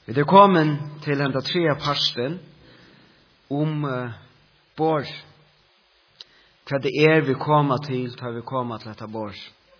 Vi kommet til den tredje parsten om bor. Hva det vi kommer til, tar vi kommer til dette bor.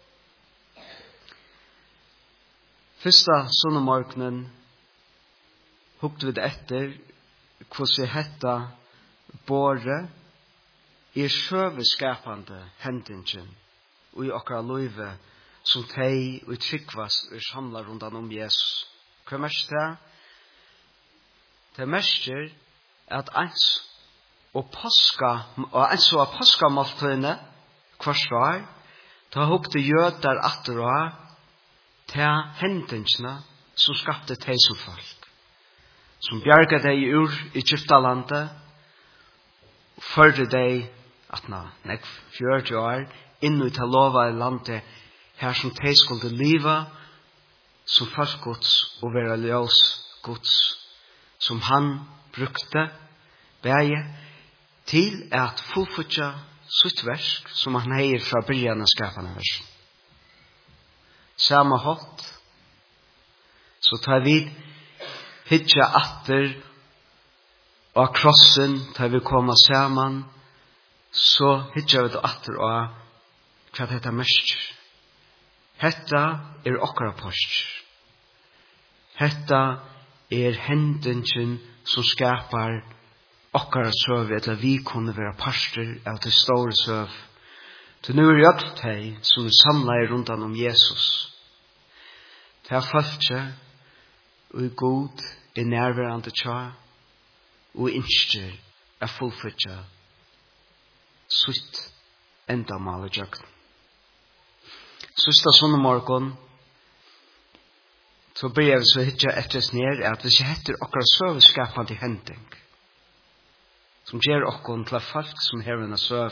Første sonnemorgenen hukte vi det etter hvordan hetta båret sjøveskapende hendingen og i okra løyve som teg og tryggvast samla rundt om Jesus. Hva mest det? Det mester at ens og påskamåltøyne hver år ta hukte jøder atter og til hendingene som skapte teg som folk. Som bjerget deg ur Egyptalandet og førte deg at nek 40 år inn i til lova i landet her som teg skulle liva som folk Guds og være ljøs Guds som han brukte bæge til at fullfutja sitt versk som han heier fra begynnelsen av skapende versen. Samme hatt så tar vi hitja atter og krossen tar vi komma saman så hitja vi atter og hva dette mestjer. Hetta okkara post. Hetta hendingen som skapar okkara søv etter vi kunne være parster av det store søv. Til nu alt de som samlet rundt om Jesus. Det falske og god nærværende tja og innskjer fullfutja sutt endamal og jøkken. Sista sonnemorgon så blir jeg så hitja etter ned at hvis jeg heter okkara søveskapande hending som gjør okkon til folk som hever en søv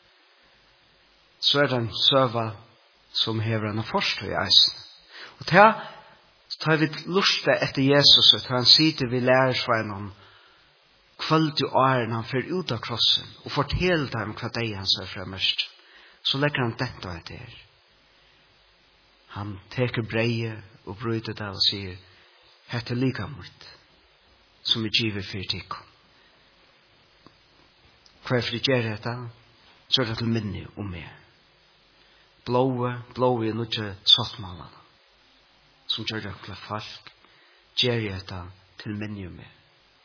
så den søva som hever en forstå i eisen. Og til tar vi lusta etter Jesus og han sier vi lærersveinen kvöld og åren han fer ut av krossen og forteller dem hva deg han ser fremmerst. Så legger han dette etter. Han teker breie og bryter det og sier hette lika mot som vi giver for tikkum. Hva for det gjør dette? Så det til minne om meg. Blåe i nødje sattmalene som gjør det til folk gjør dette til minne om meg.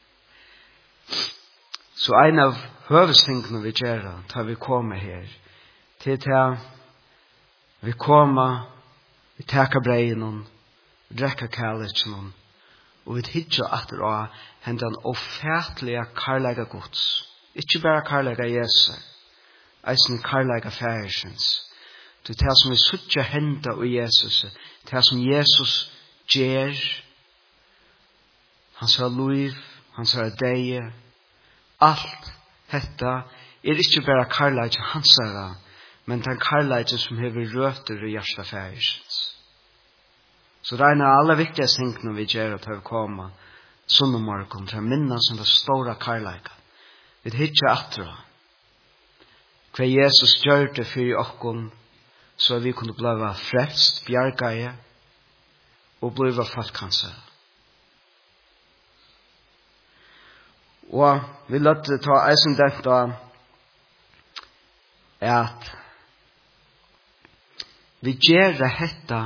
Så en av høvestingene vi gjør tar vi komme her til vi kommer vi takker breien og drekker kærlighet og vi hittar atter av hendan ofertelige karlæga Guds. Ikke bare karlæga Jesus, eisen karlæga færsens. Det er det som vi suttja henda og Jesus, det som Jesus gjer, hans liv, hans deie, alt dette ikke bare karlæga hansara, men den karlæga som hever røter i hjärsta færsens. Så det er en av alle viktigste tingene vi gjør til å komme sonnemorgon til å minnes om det store karlæga. Vi hittar atra hva Jesus gjør det for okkon så vi kunne blive frelst, bjergaie og blive falkanser. Og vi løtte ta eisen dette at vi gjør det hetta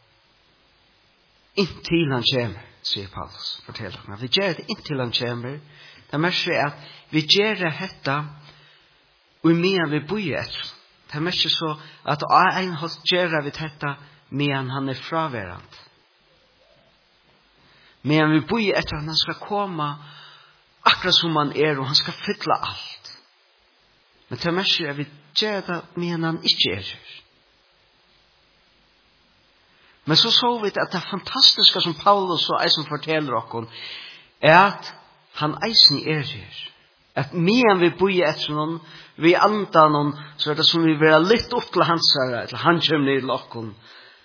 inntil han kommer, sier Paulus, forteller han. Vi gjør det inntil han kommer. Det mest er at vi gjør det hetta og medan vi bor etter. Det mest er så at en hos gjør vi dette medan han fraverand. Medan vi bor etter han skal komme akkurat som han og han skal fylle alt. Men det mest er vi gjør det medan han ikke her. Men så vi at det fantastiske som Paulus og eisen forteller oss at han eisen her. At medan vi bor etter noen, vi antar noen, så det som vi vil litt opp til hans her, til han kommer ned til oss.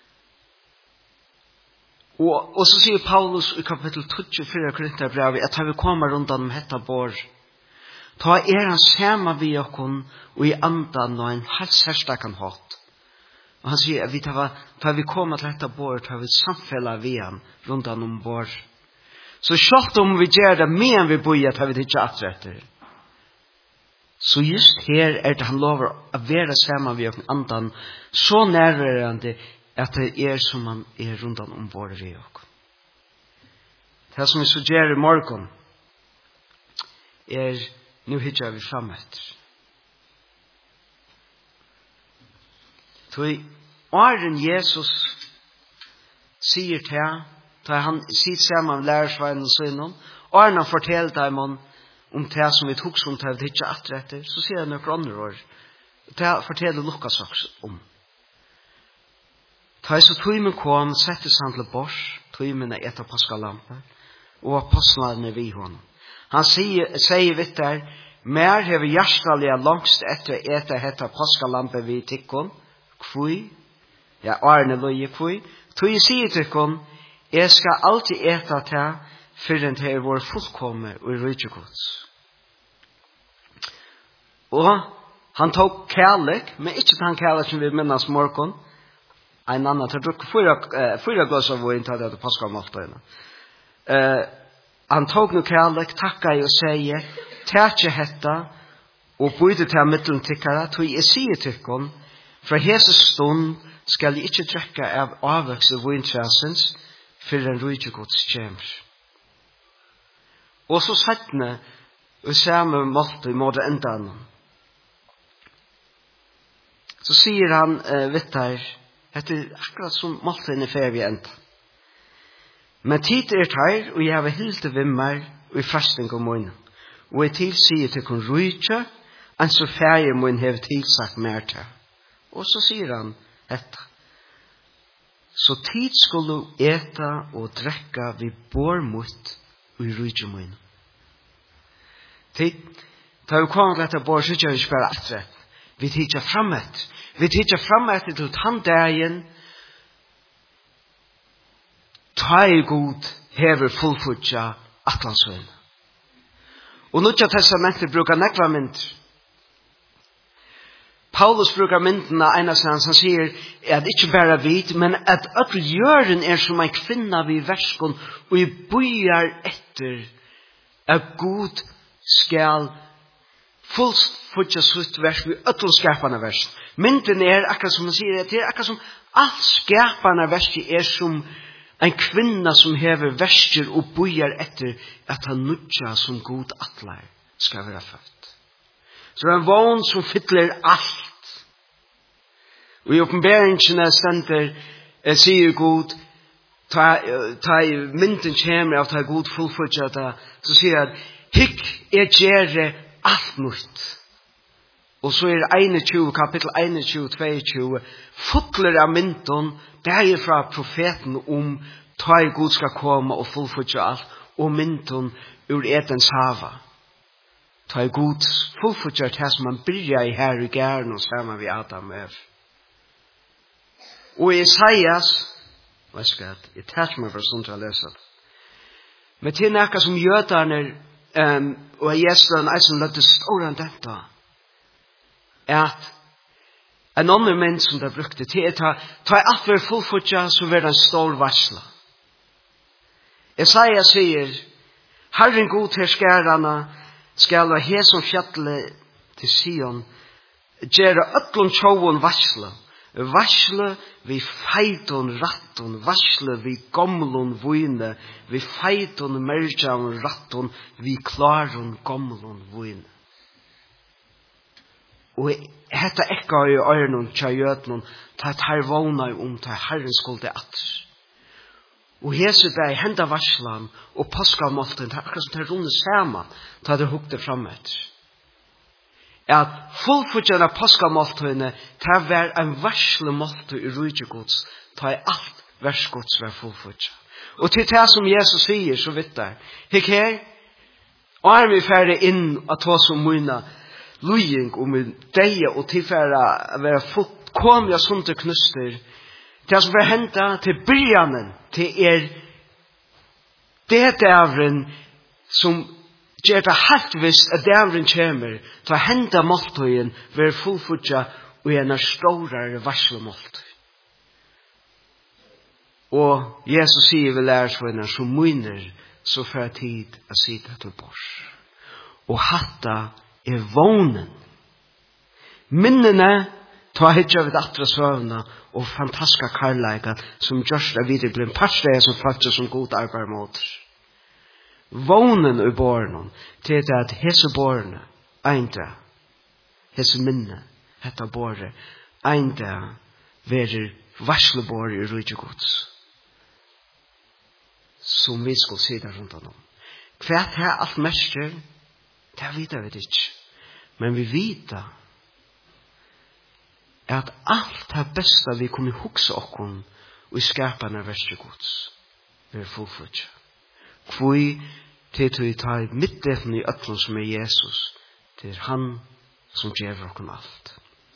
Og så sier Paulus i kapittel 24 Korintherbrevet at vi kommer rundt om dette bor. Ta han sammen vi oss og i andan og en helt særstakken hatt. Og han sier at vi kommer til dette bord, tar vi samfellet vi han rundt om bord. Så sjalt om vi gjør det men vi bøyer til vi ikke atretter. Så just her det han lover å være sammen ved andan så nærværende at det som han rundt om våre i oss. Det som vi så gjør i morgen nu hittar vi fram etter. Så åren Jesus sier til da han sier sammen med lærersveien og sønnen, åren han forteller dem om det som vi tok som det vi ikke atretter, så sier han noen andre år. Det forteller Lukas også om. Da så tøymen kom, settes han til bors, tøymen etter påskalampen, og apostlene vi honom. Han sier vidt der, mer hever hjertelige langst etter etter hetta påskalampen vi tikkon, kvui, ja, årene løye kvui, tøy sier tikkon, jeg skal alltid eta til, for en til vår fullkomme og rydgjegods. Og han tok kærlek, men ikke han kærlek som vi minnes morgen, en annen til å drukke 4 glass av vin til det påskamaltøyene. Han tok noe kærlek, takka og sier, tætje hetta, og bøyde til middelen tikkere, tog jeg sier tikkon, fra hese stund skal jeg ikke drekke av avvekse vintræsens, for en rydgjegods kjemmer. Og så settene, og samme måte i måte enda annan. Så sier han, vet der, etter akkurat som måten er ferdig enda. Men tid her, og jeg har helt ved meg, og i fasting om munnen. Og jeg tilsier til kun rydgje, enn så ferdig munnen har tilsagt mer til. Og så sier han dette. Så tid skulle eta og drekka vi bor mot og i rydgje munnen. Da vi kommer til dette bor, så gjør vi ikke bare atre. Vi tidser fremmet. Vi tidser fremmet til tanndagen. Ta i god hever fullfutja atlansøyn. Og Nya testamentet brukar nekva mynd. Paulus brukar myndene enastans, han sier at ikke bare vit, men at öll jøren som en kvinna vid verskon, og i bøyer etter at god skal fullfutja sutt vers vid öll skapande vers. Mynden akkurat som han sier, det akkurat som alt skapande vers som en kvinna som hever versker og bøyer etter at han nudja som god atler skal være født. Så det en vogn som fytler alt. Og i åpenbæringene stender, sier god, ta i mynden kommer av ta god fullfutja, så sier han, hikk gjere alt nytt. Og så 21, kapittel 21, 22, fotler av mynden, derifra profeten ta i god skal komme og fullfutja alt, og mynden ur Edens hava. Ta i god fullfutja det som man byrja i her i gæren og sammen vi Adam er. Og Isaias, hva skal jeg tatt meg for sånt å lese det. Men til nekka som jøderne og Jesland eisen løtte ståren dette, at en annen menn som det brukte til ta i alt ved fullfutja så vil det en stor varsla. Isaias sier, Herren god til skærene skal ha he som fjallet til Sion, gjøre ötlun tjåen varsla, varsla vi feiton ratton, varsla vi gamlun vune, vi feiton merjan ratton, vi klarun gamlun vune. Og hetta ekka i øyrnun tja jötnun, ta et her vågna ta Herren skulde at. Og Jesu deg henda varslan og påskamålten, ta akkurat som ta runde sama, ta det hukte framet. At fullfutjana påskamåltene, ta var en varslemålte i rydgjegods, ta i alt versgods var fullfutja. Og til det som Jesus sier, så vidt der, hikk her, og vi færre inn at ta som muna, lujing og min deie og tilfæra å være fullkomlig og sunte knuster, det som vil hente til byrjanen, til det dævren som gjør det helt visst at dævren kommer, til å hente måltøyen ved fullfutja og en større varslemåltøy. Og Jesus sier ved lærersvenner som minner så for tid å sitte til bors. Og hatta vånen. Minnene ta hitja vid atra søvna og fantastiska karlaika som gjørst av videre blir en parsteg som faktisk som god arbeid mot. Vånen i bornen til at hese borne eindra, hese minne, hetta borre eindra verer varslebor i rydde gods. Som vi skulle si der rundt om. Hva er alt mester? Det vet vi ikke. Men vi vet at alt det beste vi kunne huske oss og i skapene verste gods. Vi er fullfødt. Hvor til vi tar midtdelen i øtlen som Jesus. Det han som gjør oss alt.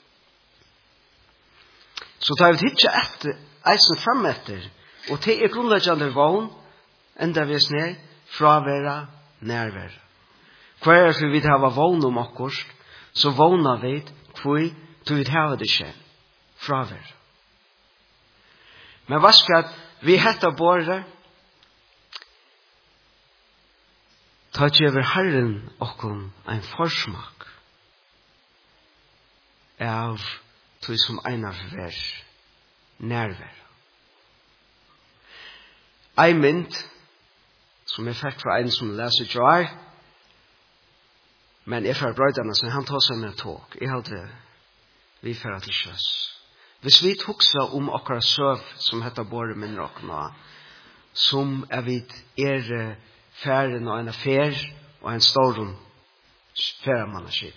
Så tar vi ikke etter, eisen frem etter, og til grunnleggende vogn, enda vi sned, fravera, nærværa. Hver for vi har vogn om akkurat, så vogner vi hvor du vil ha det ikke, fravera. Men hva skal vi hette båret? Ta ikke over Herren okkom en forsmak av tog som einar vær, nærvær. Ein mynd som fikk fra en som leser jar, men jeg får brøydene, så han tar seg med tog. Jeg hadde vi fører til sjøs. Hvis vi tukser om akkurat søv som heter Båre minner okna, som vi færen og en affær og en stor færemanneskip.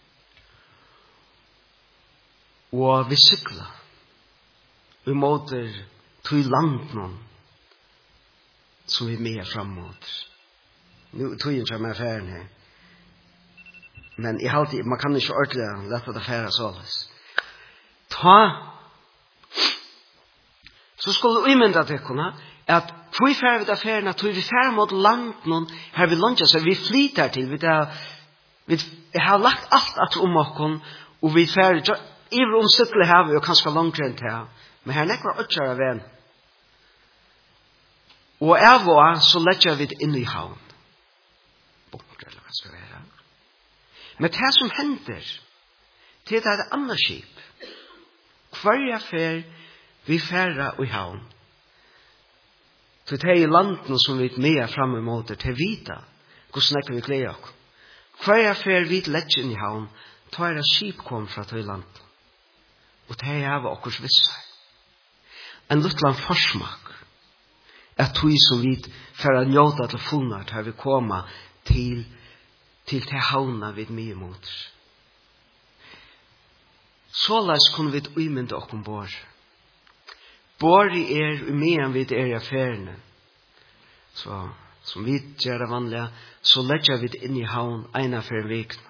Og vi sykler vi måter til land som vi med fram mot. Nu tog jeg ikke med affæren her. Men jeg alltid, man kan ikke ordentlig lette det fære såles. Så skulle vi mynda til kunne at vi fære ved affæren, at vi fære mot land her vi lunsjer, så vi flyter til, vi har lagt alt at oss, og vi fære iver omsittelig her vi, og kanskje langt rundt her, men her nekker åtskjær av en. Og så letjer vi det inn i havn. Bunker, eller hva skal være. Men det som hender, det er et annet skip. Hver affær vi færa i havn. Så det er i landen som vi er frem imot det, til vita, hvordan vi gleder oss. Hver affær vi letjer inn i havn, tar et skip kom fra til landet. Og det er av okkurs visse. En luttland forsmak, at vi som vi færa njóta til fullnart, har vi koma til havna vid mye mot. Såleis kunne vi umynda okkom bor. Bor i medan vi i affærene. Så, som vi gjør det vanlige, så letjer vi inn i havn ena for en vekna.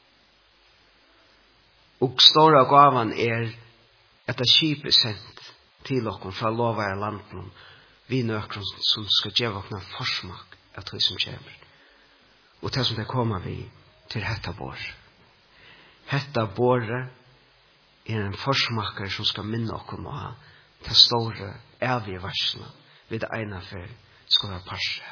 Og stora gavan at det skip sendt til okkom fra lovare landen, vi nøkron som skal gjøre okkom forsmak at vi som kommer. Og det som det kommer vi til hetta bor. Hetta bor en forsmaker som skal minne okkom å ha det store evige varsene ved det ene for skal være parse.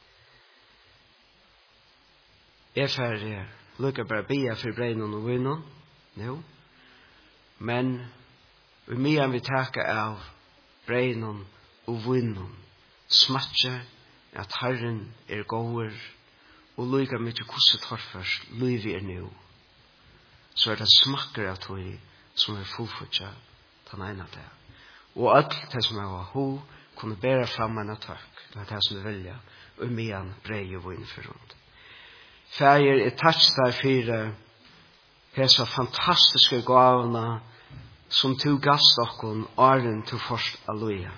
Jeg får lukke bare bia for breinen og vinnen. Jo. Men vi mye vi taker av breinen og vinnen smatcher at Herren gåer og lykker mye hvordan torførst lyver nå. Så det smakker at vi som fullfutja den ene til. Og alt det som var ho kunne bære fram en takk til det som vilja og medan brei og vinn for rundt. Fæger takk der for hesa fantastiske gavene som to gast okkon åren til først alluja.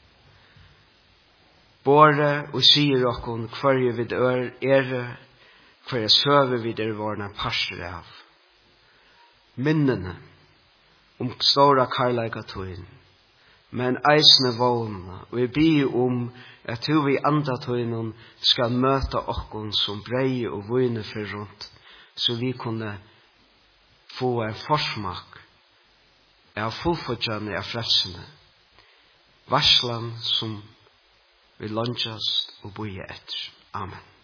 Båre og sier okkon hver vid hver søve vid vårna parster av. Minnene om stora karlaika tøyen, men eisne vågna, og vi byr at du vi andre tøyen skal møte okkon som brei og vøyne for rundt, så vi kunne få en forsmak av fullfødjane av frelsene. varslan som vi lunchast og boje etter. Amen.